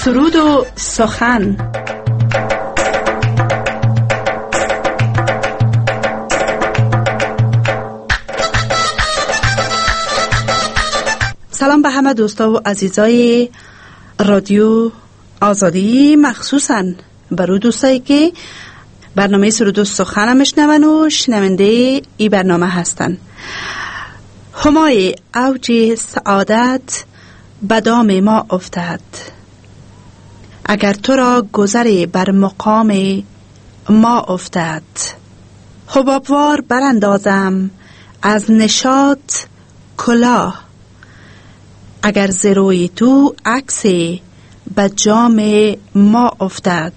سرود و سخن. سلام به همه دوستا و عزیزای رادیو آزادی، مخصوصاً برای دوستایی که برنامه سرود و سخن میشنون و شنونده ای برنامه هستن. همای اوج سعادت به دام ما افتد، اگر تو را گذری بر مقام ما افتد. حبابوار براندازم از نشاط کلاه، اگر ز روی تو عکسی به جام ما افتد.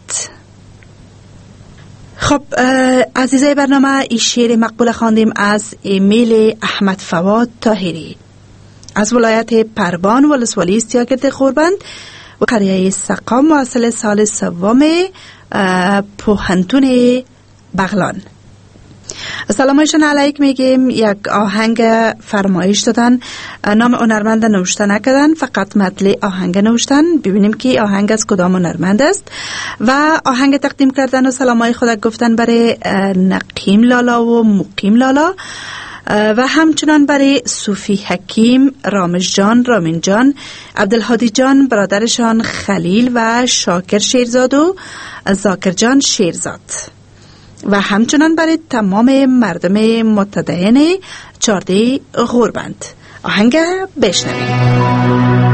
خب عزیزای برنامه، این شعر مقبول خواندیم از ایمیل احمد فواد طاهری از ولایت پروان ولسوالی استیاگرد خوربند و قریه سقا، محصل سال سوم پوهنتون بغلان. سلامشون علیک میگیم. یک آهنگ فرمایش دادن، نام هنرمند نوشته نکردن، فقط متن آهنگ نوشتن. ببینیم که آهنگ از کدام هنرمند است و آهنگ تقدیم کردن و سلامای خود گفتن برای نقیم لالا و مقیم لالا و همچنان برای صوفی حکیم، رامش جان، رامین جان، عبدالهادی جان برادرشان، خلیل و شاکر شیرزاد و زاکر جان شیرزاد و همچنان برای تمام مردم متدین چارده غوربند. آهنگ بشنویم.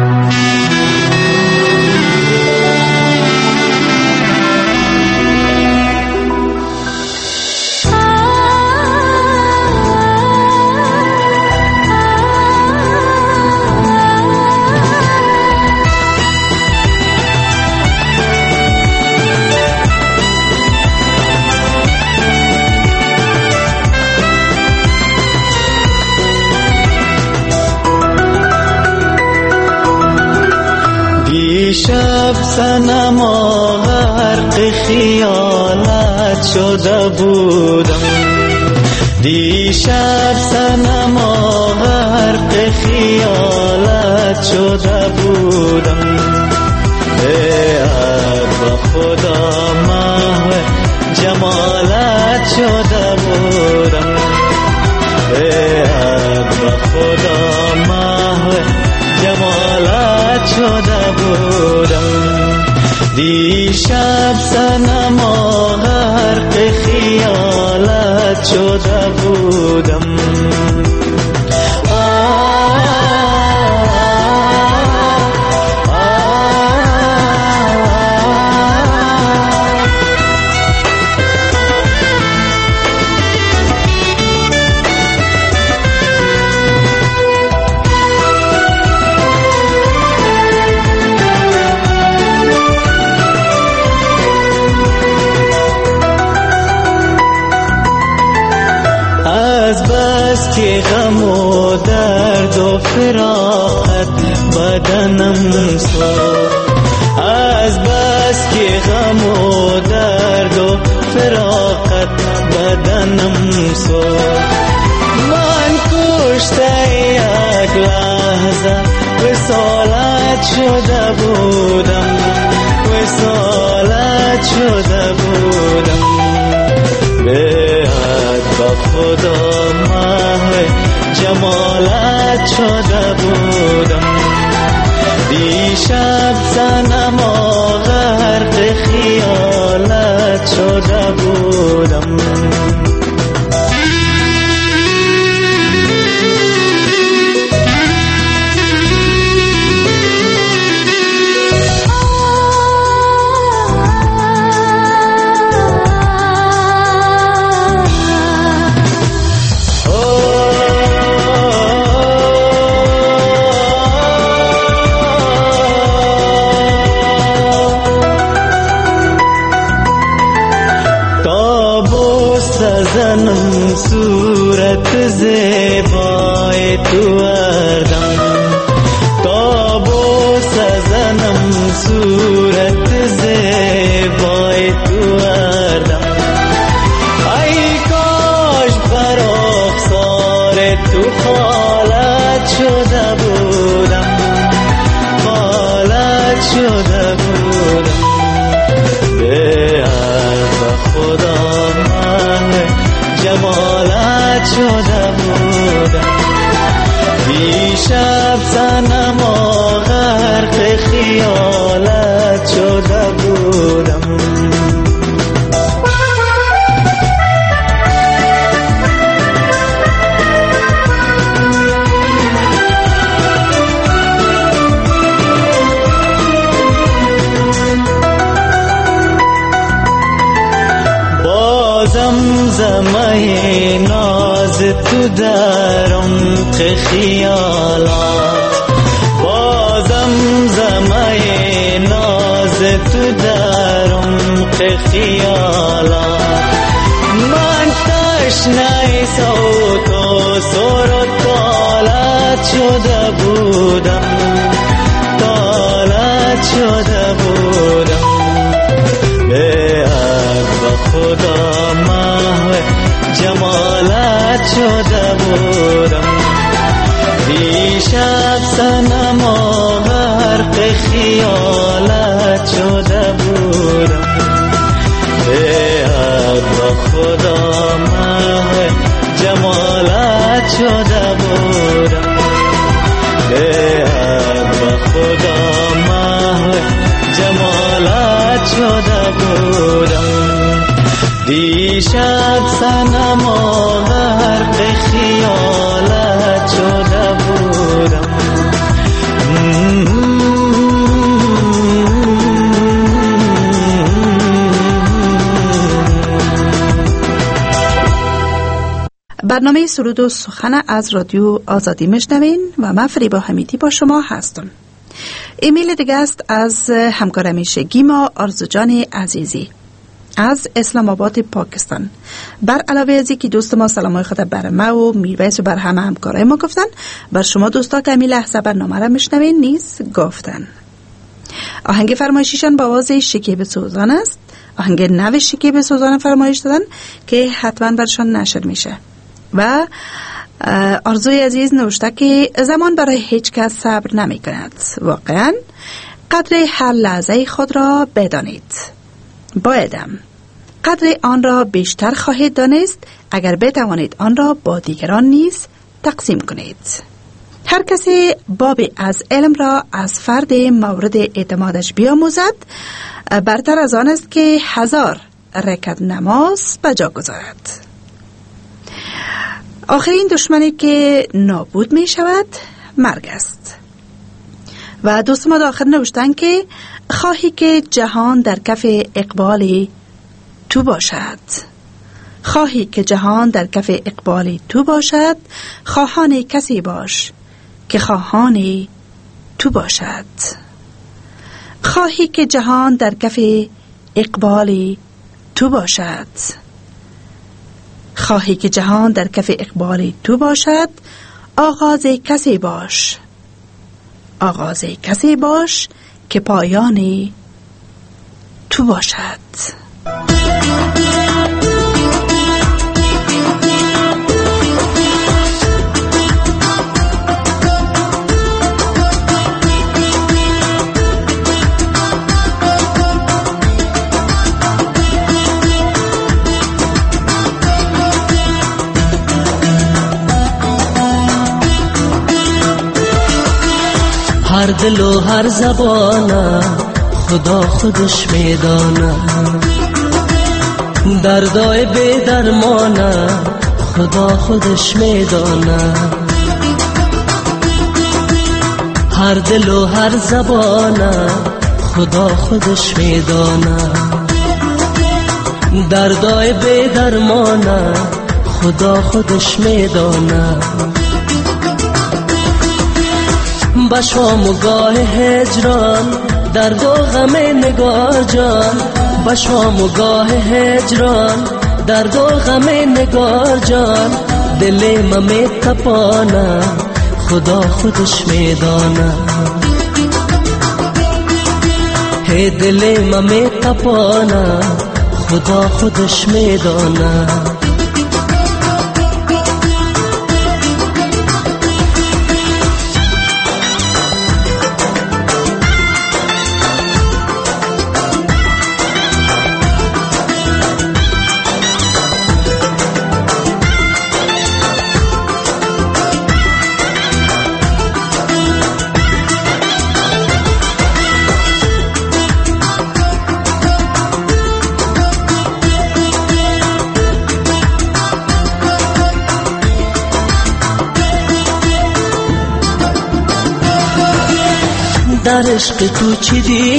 دیشب صنما غرق خیالت شده بودم، دیشب صنما غرق خیالت شده بودم. با خدا محو جمالت شده بودم، با خدا محو جمالت شده بودم. دیشب صنما غرق خیالت شده بودم. که غم و درد و فراقت بدنم سوخت، از بس که غم و درد و فراقت بدنم سوخت. من کشته یک لحظه وصالت شده بودم، وصالت شده بودم. با خدا محو جمالت شده بودم. دیشب صنما غرق خیالت شده بودم. زنم صورت زیبای تو اردم، تا بوس زنم صورت زیبای تو اردم. ای کاش بر افسار تو خالت شده بودم، خالت شده بودم. به عرض خدا من جمالت شده بودم. دیشب صنما غرق خیالت شده بودم. زمزمه ناز تو در عمق خیالات، با زمزمه ناز تو در عمق خیالات، من تشنه صوت و سر و طالت شده بودم، طالت شده بودم. به عرض خدا محو جمالت شده بودم. دیشب صنما غرق خیالت شده بودم. به عرض خدا محو جمالت شده بودم. به عرض خدا محو جمالت شده بودم. دیشب صنما غرق خیالت شده بودم. برنامه سرود و سخن از رادیو آزادی میشنوین و من فریبا حمیدی با شما هستم. ایمیل دیگه است از همکار همیشگی ما آرزو جان عزیزی از اسلام آباد پاکستان. بر علاوه از اینکه دوست ما سلامای خود بر ما و میرویس و بر همه همکارای ما گفتن، بر شما دوستا که همین لحظه برنامه را میشنوین نیز گفتن. آهنگ فرمایشیشان با آواز شکیب سوزان است. آهنگ نو شکیب سوزان فرمایش دادن که حتما برشان نشر میشه. و آرزوی عزیز نوشته که زمان برای هیچ کس صبر نمی کند. واقعا قدر هر لحظه خود را بدانید. بایدم قدر آن را بیشتر خواهید دانست اگر بتوانید آن را با دیگران نیز تقسیم کنید. هر کسی بابی از علم را از فرد مورد اعتمادش بیاموزد برتر از آن است که 1000 رکعت نماز بجا گذارد. آخرین دشمنی که نابود می شود مرگ است. و دوست ما آخر نوشتن که خواهی که جهان در کف اقبال تو باشد، خواهی که جهان در کف اقبال تو باشد، خواهان کسی باش که خواهان تو باشد. خواهی که جهان در کف اقبال تو باشد، خواهی که جهان در کف اقبال تو باشد، آغاز کسی باش، آغاز کسی باش که پایان تو باشد. هر دل و هر زبانه خدا خودش میدانه، دردای بی درمانه خدا خودش میدانه. هر دل و هر زبانه خدا خودش میدانه، دردای بی درمانه خدا خودش میدانه. بشام و گاه هجران درد و غم نگار جان، بشام و گاه هجران درد و غم نگار جان. دل من می تپانه خدا خودش میدانه، هی دل من می تپانه خدا خودش میدانه. عشق تو چی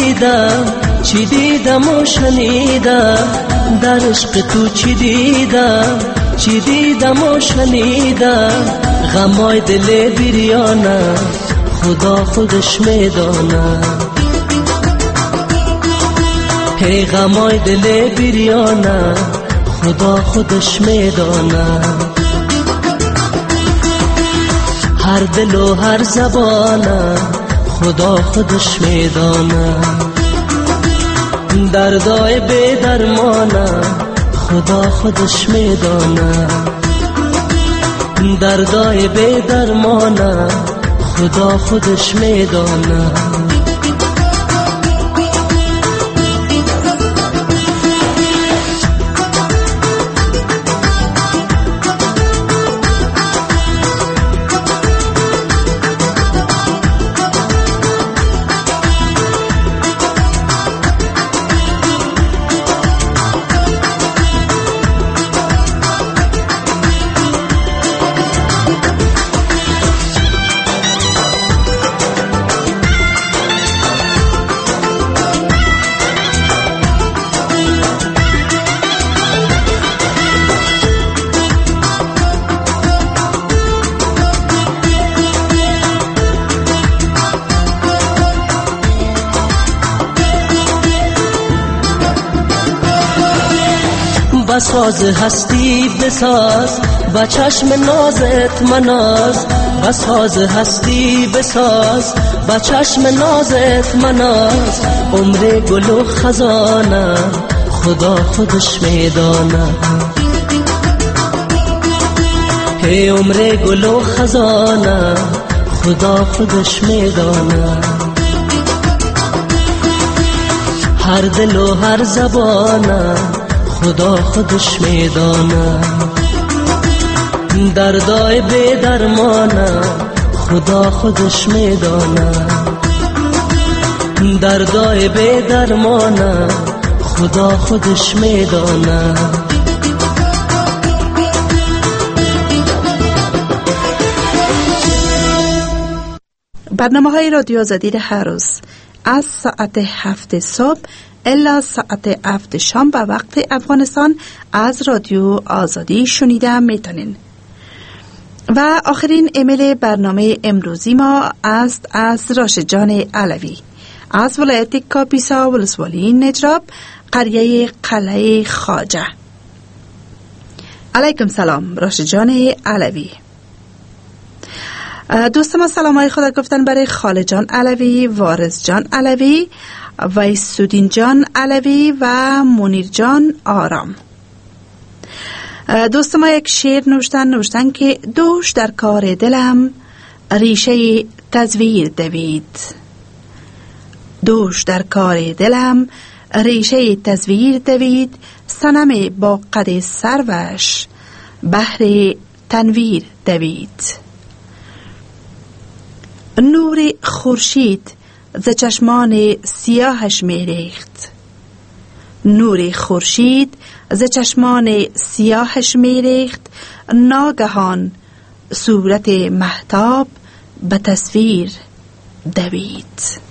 دیدم و شنیدم، در عشق تو چی دیدم و شنیدم. غمای دل بریانم خدا خودش میدانه، هی غمای دل بریانم خدا خودش میدانه. هر دل و هر زبانم خدا خودش میدانه، دردای بی درمانم خدا خودش میدانه، دردای بی درمانم خدا خودش میدانه. بساز هستی بساز با چشم نازت مناز، بساز هستی بساز با چشم نازت مناز. عمر گل و خزانه خدا خودش میدانه، هی عمر گل و خزانه خدا خودش میدانه. هر دل و هر زبانه خدا خودش میدانه، دردای بی درمانه خدا خودش میدانه، دردای بی درمانه خدا خودش میدانه. برنامه‌های رادیو آزادی هر روز از ساعت 7 صبح الا ساعت 7 شام به وقت افغانستان از رادیو آزادی شنیده میتونین. و آخرین ایمیل برنامه امروزی ما است از راشد جان علوی از ولایت کاپیسا ولسوالی نجراب قریه قلعه خواجه. علیکم سلام راشد جان علوی. دوست ما سلام های خدا گفتن برای خاله جان علوی، وارث جان علوی، ویسودین جان علوی و منیر جان آرام. دوست ما یک شعر نوشتن که دوش در کار دلم ریشه تزویر دوید، دوش در کار دلم ریشه تزویر دوید، صنم با قد سروش بهر تنویر دوید. نور خورشید ز چشمان سیاهش میریخت، نور خورشید ز چشمان سیاهش میریخت، ناگهان صورت مهتاب به تصویر دوید.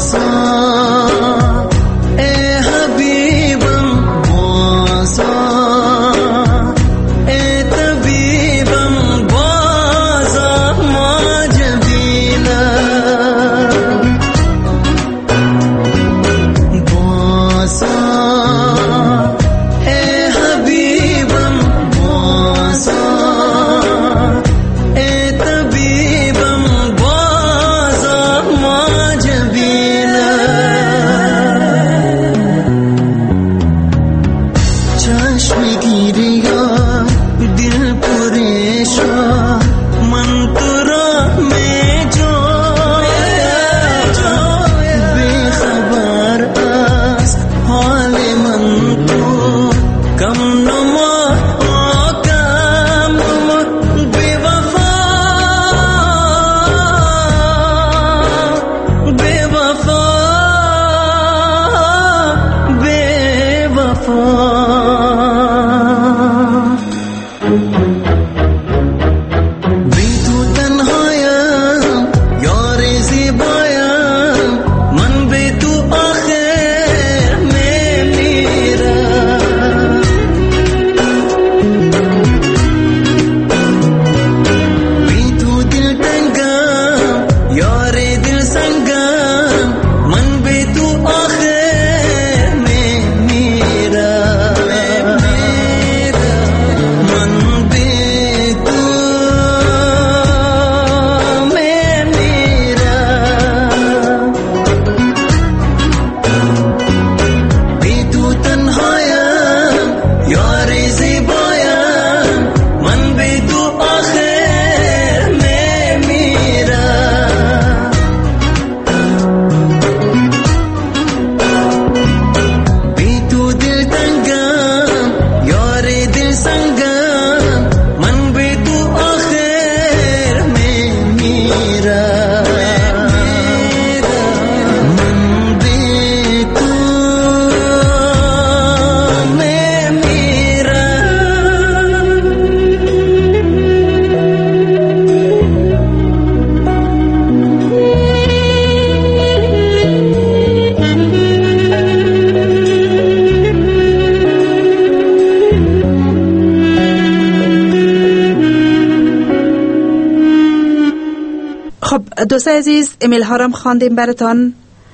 دوستای عزیز، ایمیل ها هم خواندیم براتان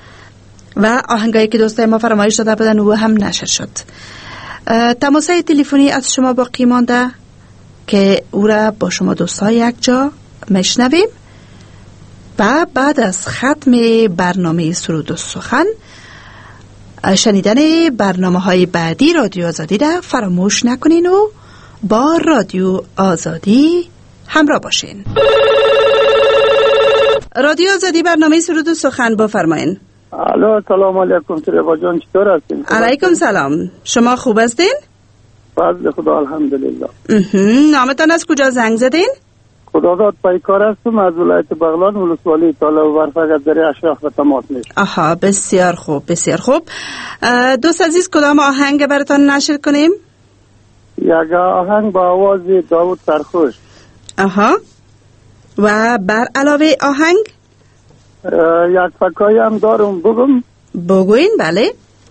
و آهنگایی که دوستای ما فرمایش داده بودن او هم نشر شد. تماسای تلفنی از شما باقی مانده که او را با شما دوستای یک جا میشنویم و بعد از ختم برنامه سرود و سخن شنیدن برنامه های بعدی رادیو آزادی را فراموش نکنین و با رادیو آزادی همراه باشین. رادیو آزادی برنامه سرود و سخن بفرمایین. الو، سلام علیکم. تربا جان چطور هستین؟ علیکم سلام. شما خوب هستین؟ فضل خدا الحمدلله. نامتان از کجا زنگ زدین؟ خداداد پیکار هستم از ولایت بغلان، ولسوالی طالب ورفق در اشراف و تماس میشه. آها، بسیار خوب بسیار خوب. دوست عزیز کدام آهنگ براتان نشر کنیم؟ یک آهنگ با آواز داوود سرخوش. آها. و بر علاوه آهنگ یک فکایی هم دارم بگم. بگوین. بله.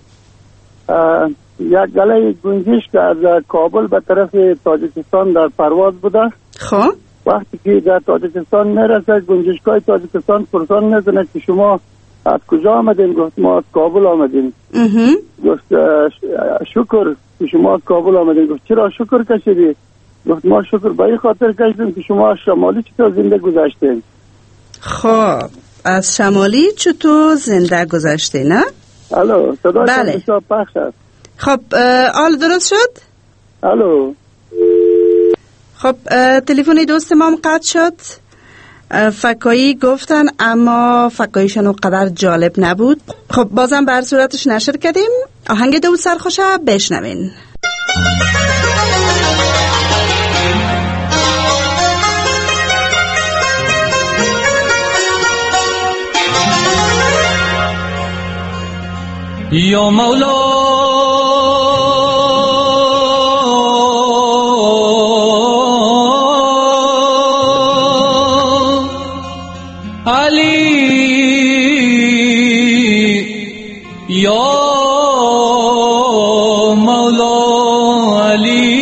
یک گله گنجش که از کابل به طرف تاجیکستان در پرواز بوده. خب وقتی که در تاجیکستان میرسه گنجشگاه تاجیکستان پرسان میزنه که شما از کجا آمدین؟ گفت ما از کابل آمدیم. گفت شکر که شما از کابل آمدین. گفت چرا شکر کشیدی؟ گفت ما شکر به این خاطر کشیدیم که شما از شمالی چطور زنده گذشتین. خب از شمالی چطور زنده گذشته نه؟ الو، صدا بله. شما پخش است. خب آل درست شد؟ الو. خب تلفن دوست ما هم قطع شد. فکایی گفتن اما فکاییشان اونقدر جالب نبود. خب بازم بر صورتش نشر کردیم. آهنگ داوود سرخوش بشنوین. یا مولا علی یا مولا علی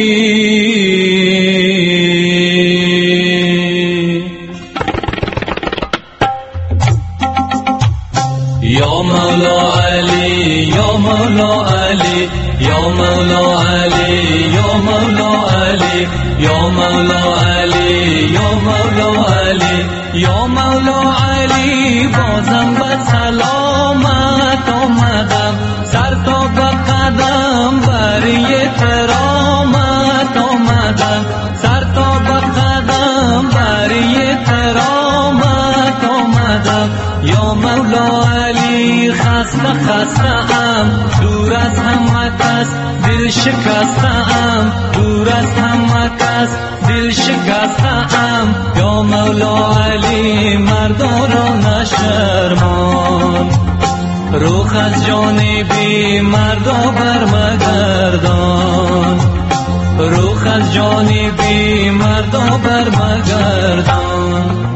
یا مولا علی یا مولا علی یا مولا علی یا مولا علی یا مولا علی یا مولا علی یا مولا علی بازم به سلامت آمدم سر تا به قدم بری کرامت آمدم سر تا به قدم بری کرامت آمدم یا مولا علی خسته ام دور از همه کس دل شکسته ام دور از همه کس دل شکسته ام یا مولا علی مردا را نشرمان روح از جانبی مردا برمگردان روح از جانبی مردا برمگردان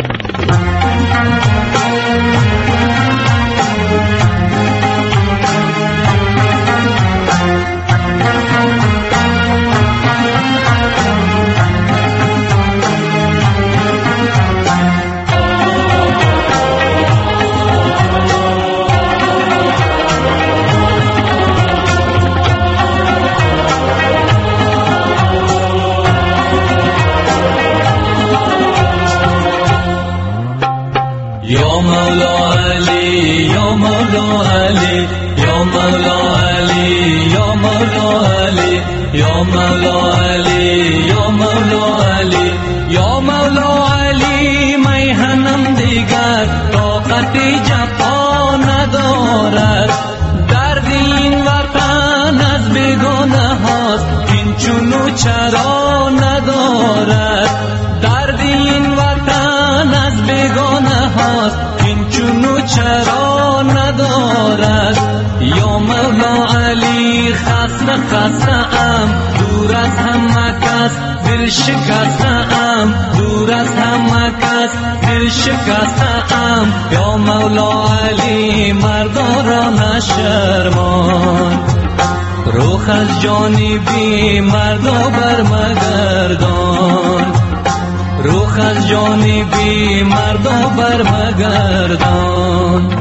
یا مولا علی یا مولا علی یا مولا علی یا مولا علی یا مولا علی یا مولا علی یا مولا علی میهنم دیگر طاقت جفا ندارد درد این وطن از بیگانه هاست این چونو چرا ندارد درد این وطن از بیگانه هاست این چونو چرا ندارد یا مولا علی خسته ام دور از همه کس دل شکسته ام دور از همه کس دل شکسته ام یا مولا علی مردا را نشرمان روح از جانبی مردا برمگردان روح از جانبی مردا برمگردان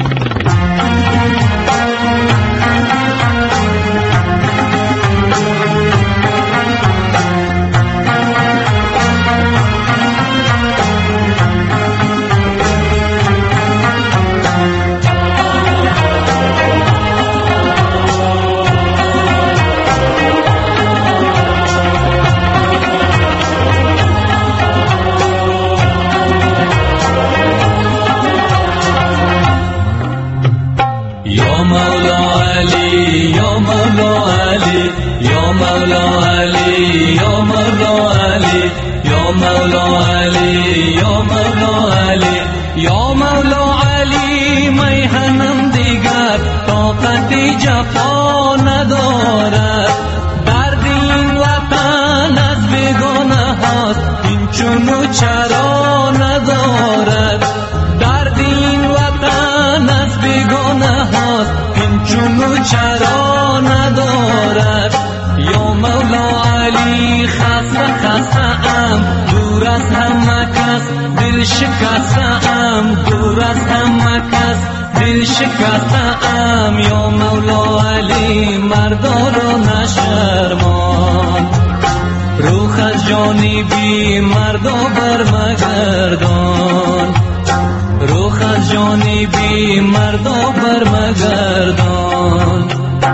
یا مولا علی یا مولا علی یا مولا علی یا مولا علی یا مولا علی یا مولا علی یا مولا علی میهنم دیگر طاقت جفا ندارد درد این وطن از بیگانه هاست این چونو چرا ندارد درد این وطن از بیگانه هاست این چونو چرا ندارد یا مولا علی خسته ام دور از همه کس دل شکسته ام دور از همه کس دل شکسته ام یا مولا علی مردا را نشرمان روح از جانبی مردا برمگردان روح از جانبی مردا برمگردان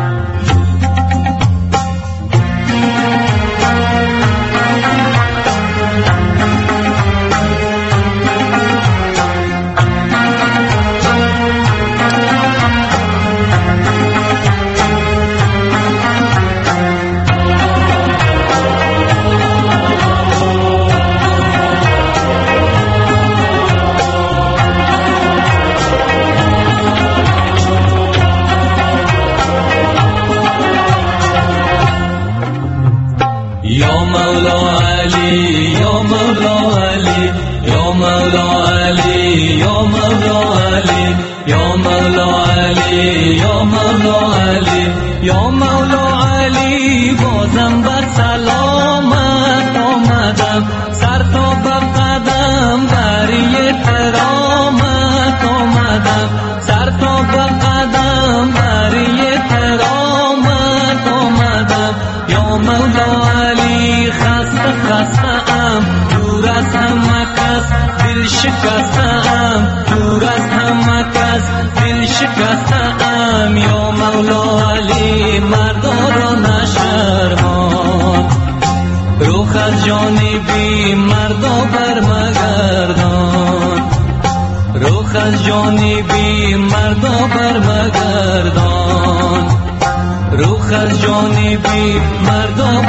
یا مولا علی یا مولا علی یا مولا علی یا مولا علی یا مولا علی علی یا مولا علی یا مولا علی بازم بر سلامت آمدم سر تا به قدم بری احترامت آمدم سر تا به قدم بری احترامت آمدم یا مولا علی خسته خسته ام دور از همه کس دل شکسته ام دور از همه کس دل شکسته ام یا مولا علی مردا را نشرمان روخ از جانبی مردا برمگردان روخ از جانبی مردا برمگردان روخ از جانبی مردا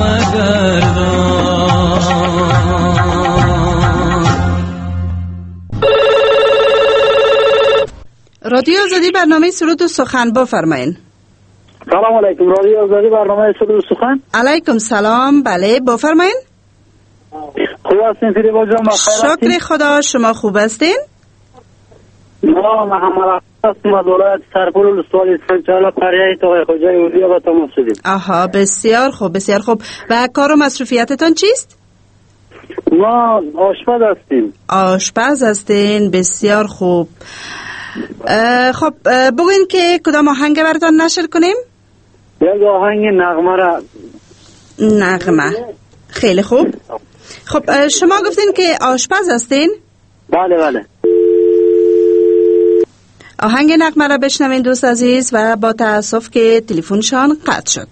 برمگردان. رادیو آزادی برنامه سرود و سخن بفرمایید. سلام علیکم. رادیو آزادی برنامه سرود و سخن. علیکم سلام. بله بفرمایید. خوب هستین فریبا جان؟ شکر خدا. شما خوب هستین؟ ما محمد هستم از ولایت سرپل ولسوالی اسفندیار قریه تاقی خوجای اولیا و تمام شدیم. آها بسیار خوب بسیار خوب. و کار و مصروفیتتان چیست؟ ما آشپز هستیم. آشپز هستین. بسیار خوب. خب بگوین که کدام آهنگ براتون نشر کنیم؟ یک آهنگ نغمه را. نغمه. خیلی خوب. خب شما گفتین که آشپز هستین؟ بله بله. آهنگ نغمه را بشنوین دوست عزیز و با تأسف که تلفنشان قطع شد.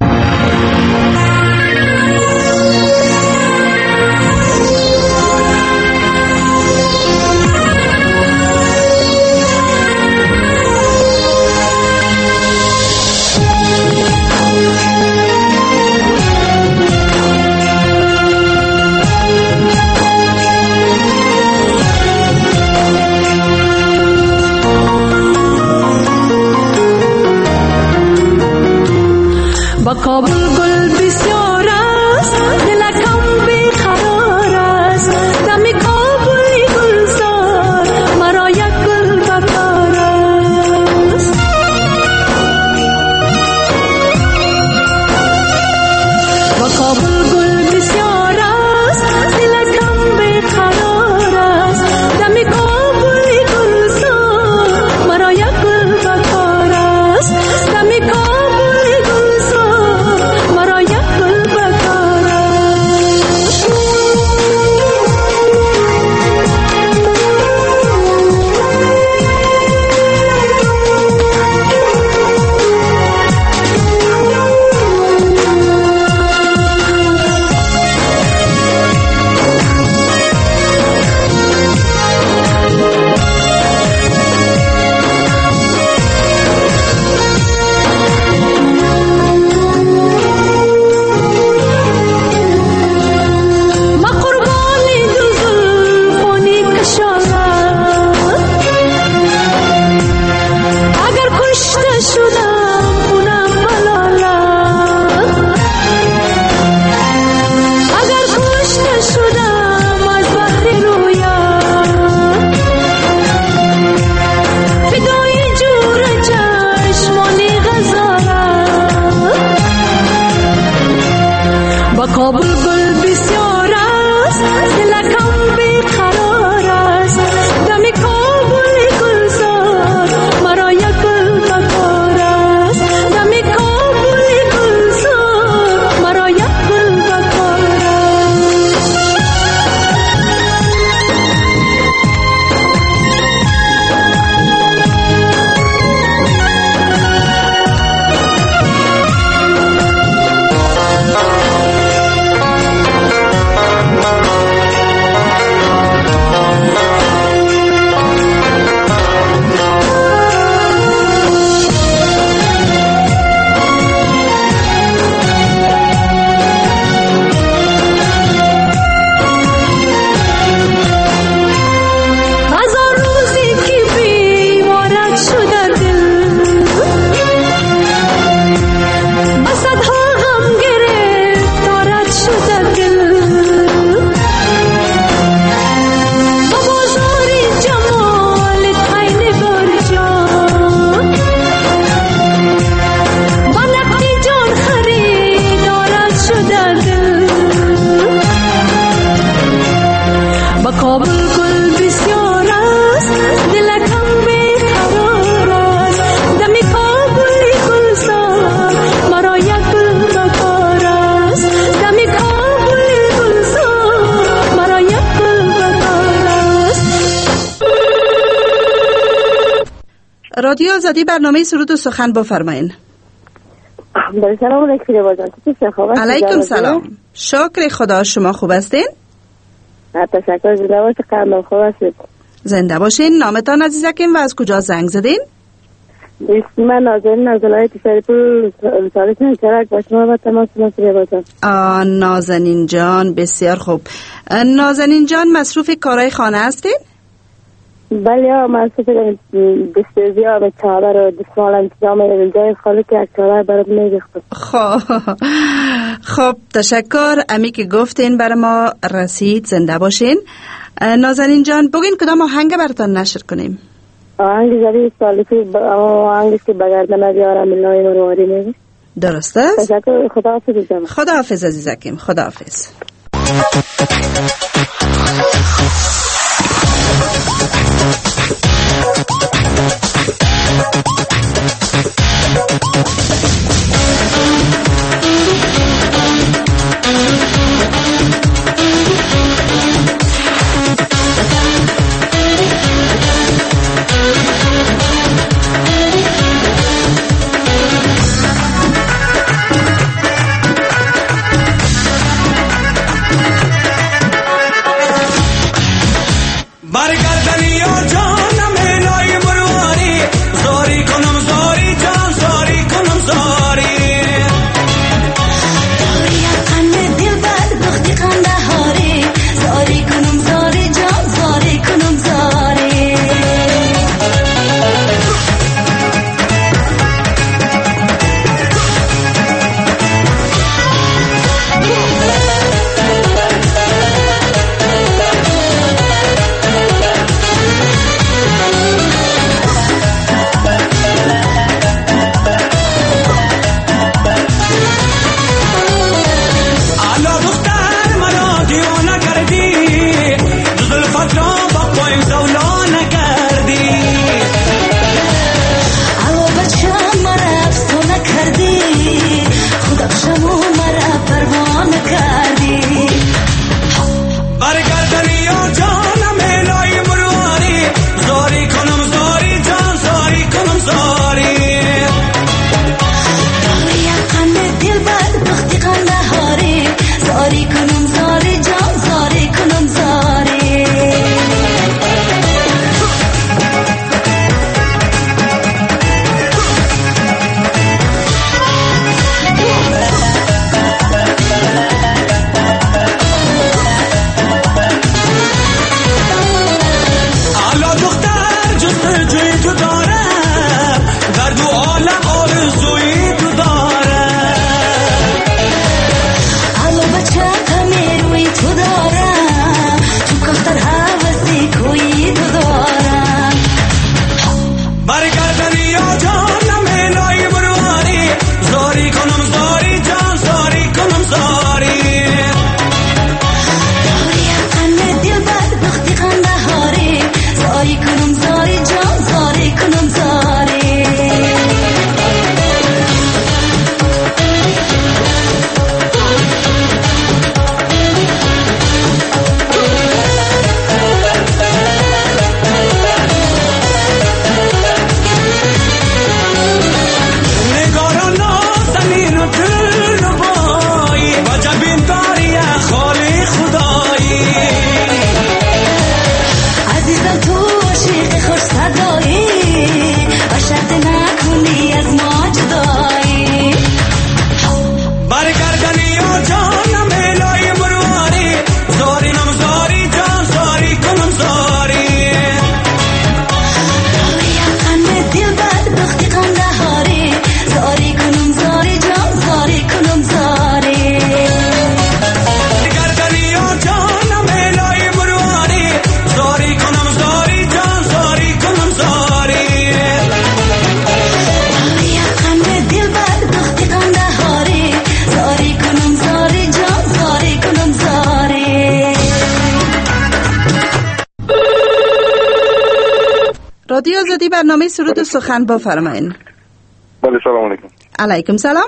با کابل گل بسیار است دلکم بیقرار است دم کابل گلزار مرا یک گل بکار است با کابل گل بسیار است دلکم بیقرار است دم کابل گلزار مرا یک گل بکار است دم کابل رادیو آزادی برنامه سرود و سخن بفرمایین. سلام علیکم. علیکم سلام. شکر خدا، شما خوب هستین؟ تشکر. زنده باشید. قرار خوب هستید؟ زنده باشین. نامتان عزیزکیم و از کجا زنگ زدین؟ من نازنین از ولایت شریفپور سالسان چرک با شما و تماس مصری باشم. نازنین جان، بسیار خوب. نازنین جان مصروف کارهای خانه هستین؟ بله، مصروف دسترزی آب چادر و دستمال انتظام جای خالی که یک چادر برات میریختم. خب تشکر. امی که گفتین برای ما رسید. زنده باشین. نازنین جان بگین کدام آهنگ براتان نشر کنیم؟ آهنگ جدید سالفی، آهنگی که بگردن بیارم ملای مرواری میگه. درسته؟ تشکر. خداحافظ. خداحافظ عزیزکیم. خداحافظ. رادیو آزادی برنامه سرود و سخن بفرمایید. بله سلام علیکم. علیکم سلام.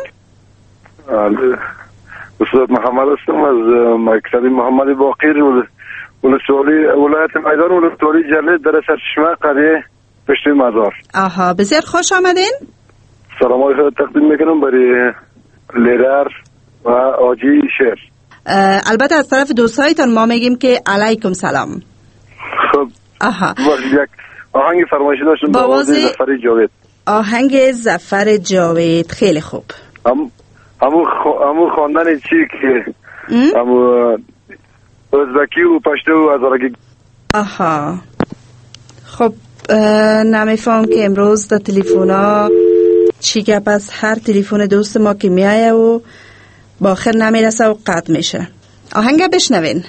استاد محمد هستم از مکتب محمد باقر ولسوالی ولایت میدان ولسوالی جله در سرچشمه قریه پشت مزار. آها، بسیار خوش آمدین. سلامای خود تقدیم میکنم برای لیدر و آجی شهر. البته از طرف دوستایتان ما میگیم که علیکم سلام. خب آها، یک آهنگ فرمایشی داشتم با آواز ظفر جاوید. آهنگ ظفر جاوید، خیلی خوب. همون خواندن چی که همون ازبکی و پشتو و هزارگی. آها، خب نمیفهم که امروز در تلفونا چی گپ است. هر تلفن دوست ما که میایه و با آخر نمیرسه و قطع میشه. آهنگ بشنوین.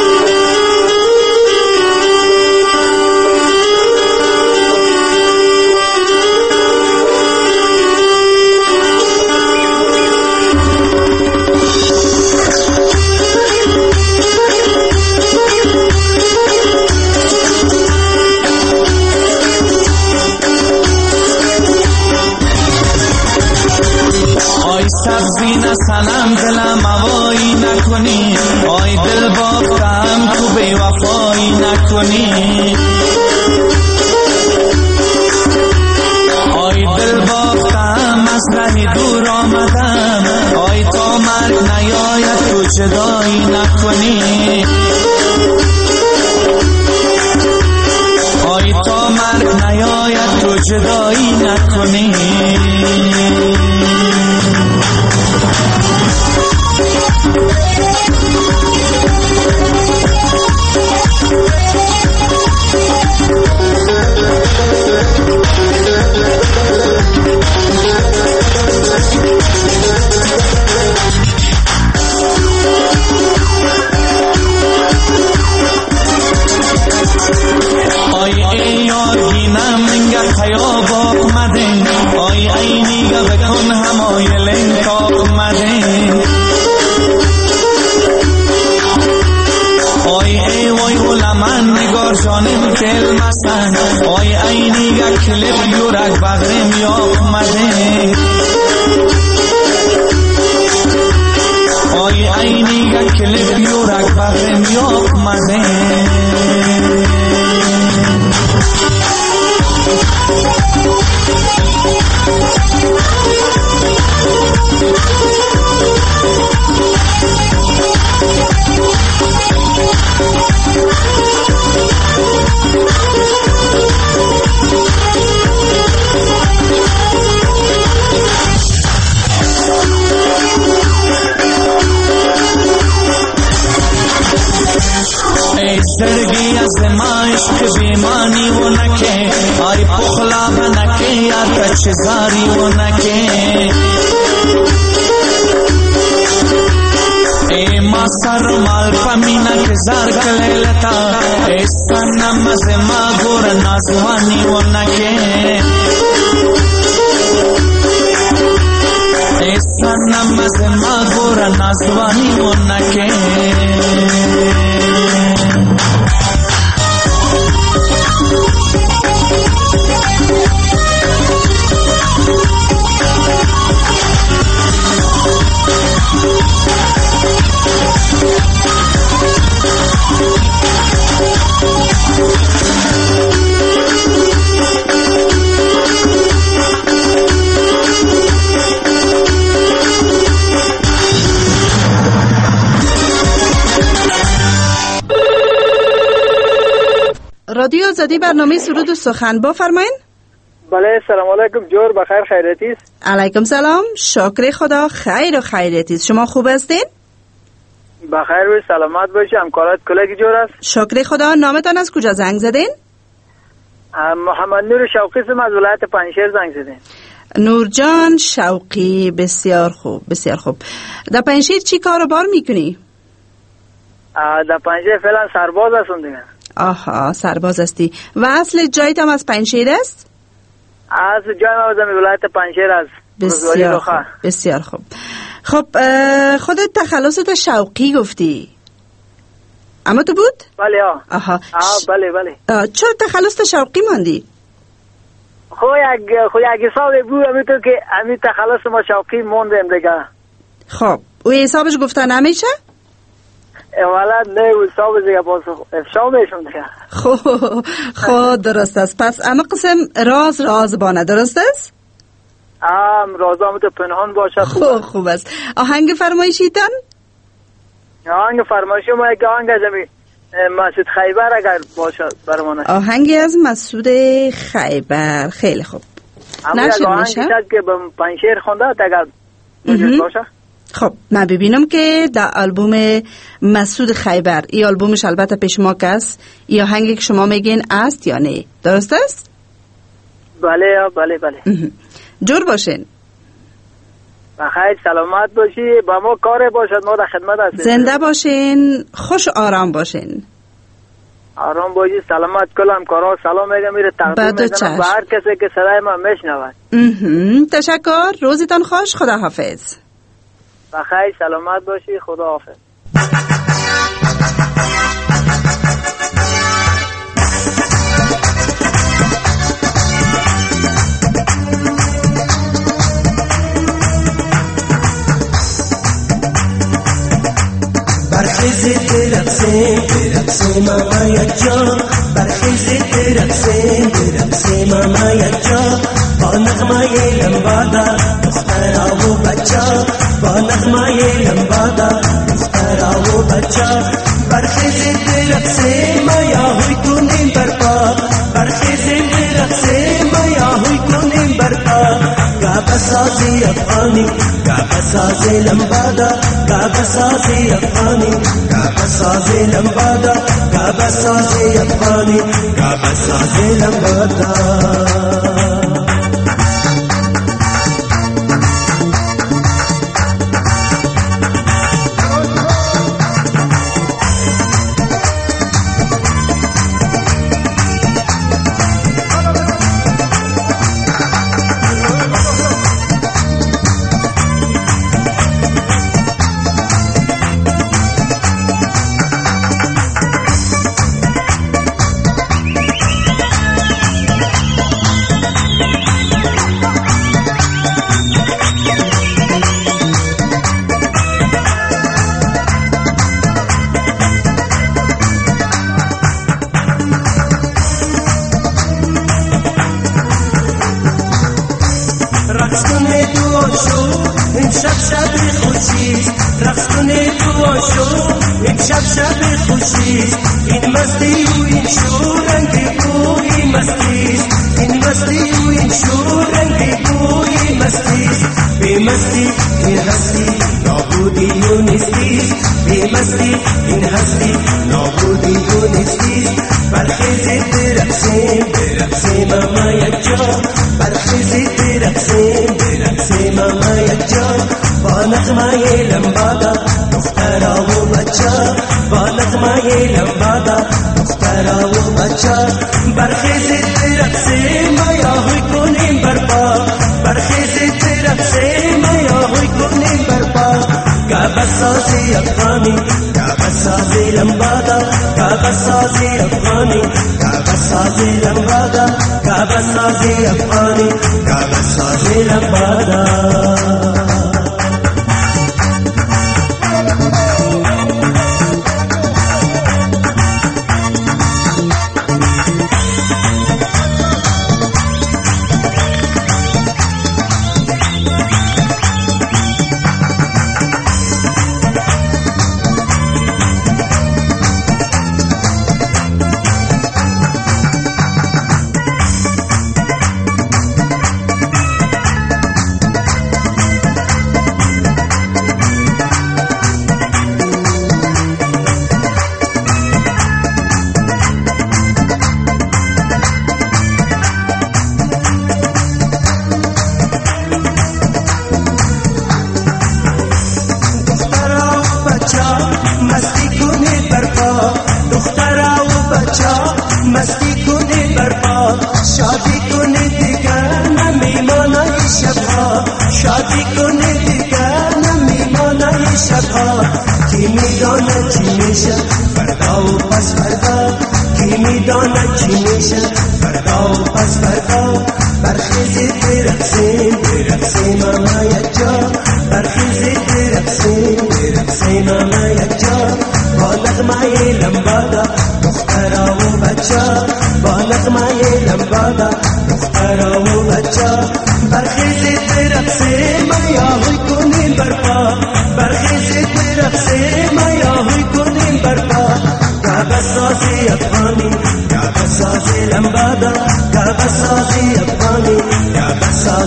سبزی نسنم دلم هوایی نکنی، آی دل بافتم تو بی وفایی نکنی، آی دل بافتم از راه دور آمدم، آی تا مرگ نیاید تو جدایی نکنی، آی تا مرگ نیاید تو جدایی نکنی. آی اینی کلب یورک بغرم یا مده، آی اینی کلب یورک بغرم یا مده. زرگی از مایش که بیمانی و نکه، آی پخلا بنکه یا تچزاری و نکه، ای ما سر مال پمینا که زار کلیلتا، ای سنم از ما گور نازوانی و نکه، ای سنم از ما گور نازوانی و نکه. رادیو زدی برنامه سرود و سخن بفرمایین. بله سلام علیکم جور، بخیر خیریتی است؟ علیکم سلام، شکر خدا خیر و خیریتی است. شما خوب هستین؟ بخیر و سلامت باشی. همکارات کلگی جور است؟ شکر خدا. نامتان از کجا زنگ زدین؟ محمد نور شوقی از ولایت پنجشیر زنگ زدین. نور جان شوقی، بسیار خوب بسیار خوب. در پنجشیر چی کار و بار میکنی؟ در پنجشیر فعلا سرباز هستم دیگه. آها، سرباز هستی. و اصل جایت هم از پنجشیر است؟ از جای ما از ولایت پنجشیر است. بسیار خوب بسیار خوب. خب خودت تخلصت شوقی گفتی، اما تو بود؟ بله آها. بله بله. چرا تخلص شوقی ماندی؟ خو یک حساب بود همینطور که همین تخلص ما شوقی موندیم دیگه. خب او حسابش گفته نمیشه؟ ولد نه حساب دیگه باز افشا میشون دیگه. خب درست است. پس اما قسم راز بانه درست است؟ رازام تو پنهان باشه. خوب است. آهنگ فرمایشیتان؟ آهنگ فرمایشی ما یک آهنگ از مسعود خیبر اگر باشه برمانه. آهنگی از مسعود خیبر. خیلی خوب. نشید میشه؟ که به پنشیر خونده اگر باشه. خب من ببینم که در آلبوم مسعود خیبر ای آلبومش البته پیش ما که است ای آهنگی که شما میگین است یا نه درست است؟ بله جور باشین بخیر سلامت باشی با ما کار باشد ما در خدمت هستیم زنده باشین خوش آرام باشین آرام باشی سلامت کلم کارا سلام میگم میره تقدیم میزنم به هر کسی که صدای من میشنود تشکر روزتان خوش خدا حافظ بخیر سلامت باشی خدا حافظ برخیز برقصیم ماما یک جا برخیز برقصیم ماما یک جا با نغمه لمبادا دخترا و بچه با نغمه لمبادا دخترا و بچه برخیز برقصیم یا هوی کنیم برپا برخیز برقصیم یا هوی کنیم برپا گابا سازی افغانی گابا سازی لمبادا گابا سازی افغانی گابا سازی لمبادا گابا سازی افغانی گابا سازی لمبادا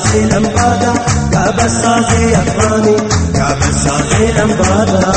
سازی لمبادا کعبه سازی افغانی کعبه سازی لمبادا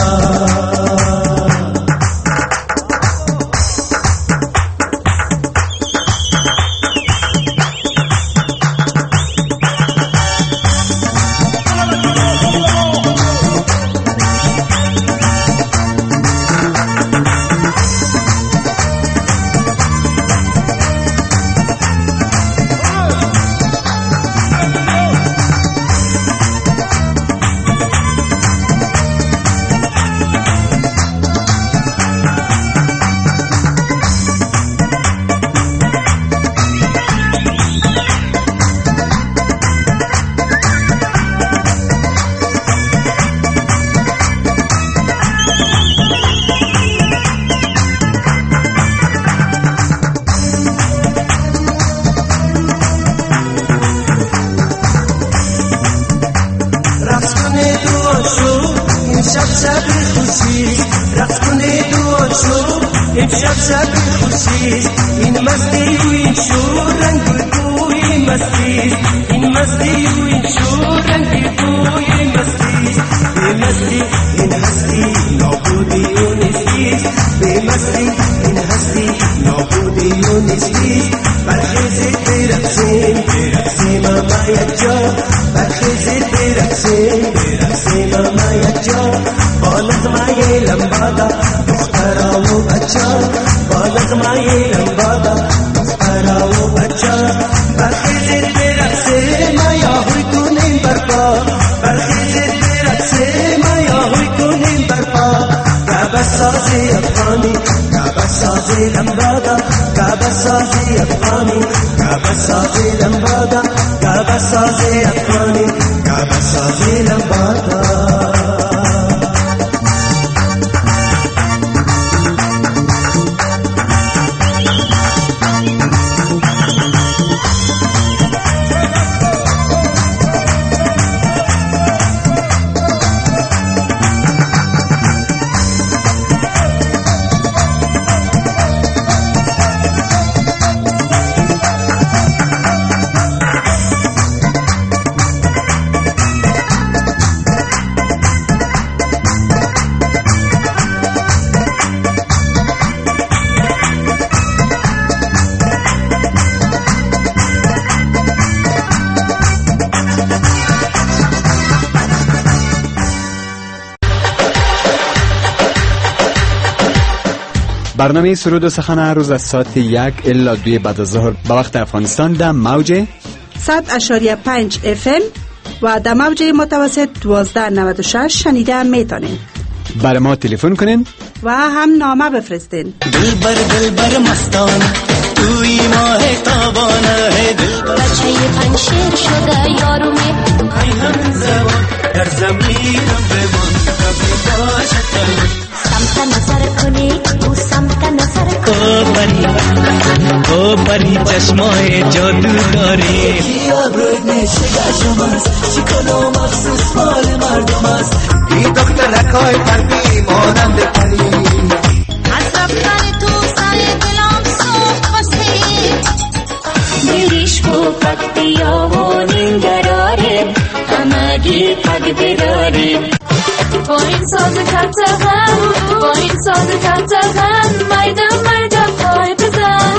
برنامه سرود و سخن هر روز از ساعت 1 الی 2 بعد از ظهر به وقت افغانستان در موج 100.5 FM و در موج متوسط 1296 شنیده میتونین. برای ما تلفن کنین و هم نامه بفرستین. دلبر مستانه توی ماه تابانه ہے دلبر بچه پنشیر شده یارومی ای هم زبان در زمینم بمان کبی باشد سمت نظر کنی او سمت نظر کنی او پری چشمای جادو داری آبروی نشگه شماست شکل و مخصوص مال مردم است این دخترکای قلبی مانند پری از رفتن تو سر دلم سوخت خواستی دیریش خوبت بیا و ننگراره همگی پگ بداریم با این ساز کتغن با این ساز کتغن مردم پای بزن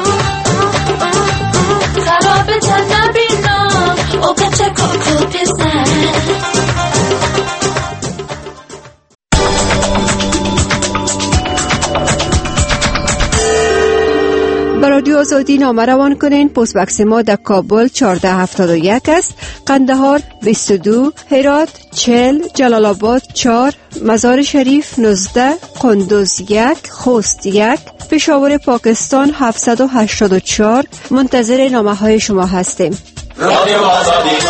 خراب تن نبینم او کچه کوکو بزن با رادیو آزادی نامه روان کنین. پست بکس ما در کابل 1471 است، قندهار 22، هرات 40، جلال آباد 4، مزار شریف 19، قندوز 1، خوست 1، پشاور پاکستان 784. منتظر نامه های شما هستیم. رادیو آزادی.